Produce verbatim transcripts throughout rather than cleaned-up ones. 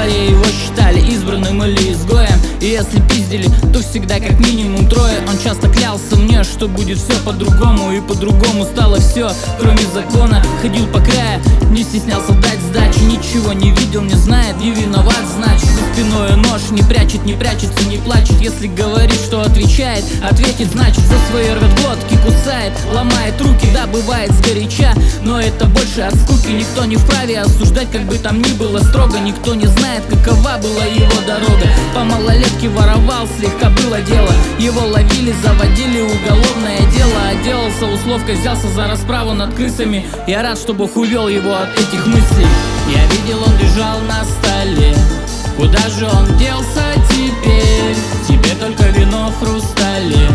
дворе его считали избранным или изгоем. И если пиздили, то всегда как минимум трое. Он часто клялся мне, что будет все по-другому. И по-другому стало все, кроме закона. Ходил по краю, не стеснялся дать сдачи. Ничего не видел, не знает, не виноват, значит. За спиной нож не прячет, не прячется, не плачет. Если говорит, что отвечает, ответит, значит. За свои рвет глотки, кусает, ломает руки. Да, бывает сгоряча, но это больше от скуки. Никто не вправе осуждать, как бы там ни было строго. Никто не знает, какова была его дорога. По малолетке воровал, слегка было дело. Его ловили, заводили, уголовное дело. Отделался условкой, взялся за расправу над крысами. Я рад, что Бог увел его от этих мыслей. Я видел, он лежал на столе. Куда же он делся теперь? Тебе только вино в хрустале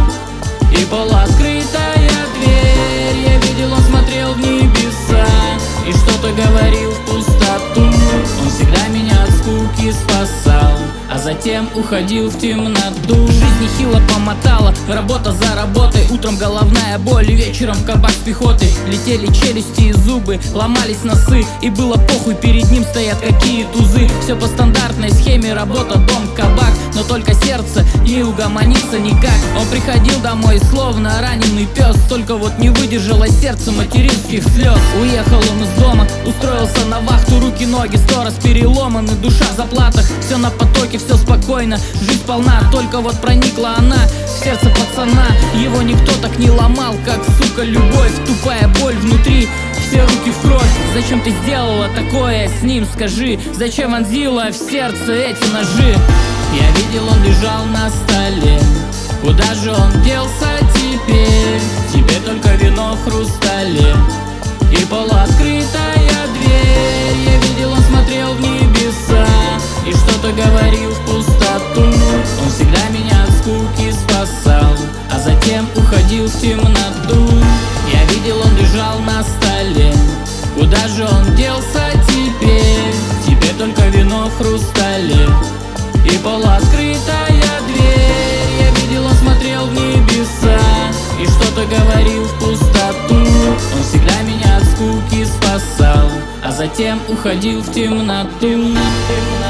и полуоткрытая дверь. Я видел, он смотрел в небеса и что-то говорил в пустоту. Он всегда меня от скуки спасал, а затем уходил в темноту. Жизнь нехило помотала, работа за работой. Утром головная боль, вечером кабак с пехотой. Летели челюсти и зубы, ломались носы. И было похуй, перед ним стоят какие тузы. Все по стандартной схеме, работа, дом, кабак. Но только сердце не угомонится никак. Он приходил домой, словно раненый пес. Только вот не выдержало сердце материнских слез. Уехал он из дома, устроился на вахту. Руки, ноги, сто раз переломаны, душа в заплатах. Все на потоке, все спокойно, жизнь полна. Только вот проникла она в сердце пацана. Его никто так не ломал, как, сука, любовь. Тупая боль внутри, все руки в кровь. Зачем ты сделала такое с ним, скажи? Зачем вонзила в сердце эти ножи? Я видел, он лежал на столе. Куда же он делся теперь? Тебе только вино в хрустале и полуоткрытая дверь. Я видел, он смотрел в небеса и что-то говорил в пустоту. Он всегда меня от скуки спасал, а затем уходил в темноту. Я видел, он лежал на столе. Куда же он делся теперь? Тебе только вино в хрустале и полуоткрытая дверь. Я видел, он смотрел в небеса и что-то говорил в пустоту. Он всегда меня от скуки спасал, а затем уходил в темноту.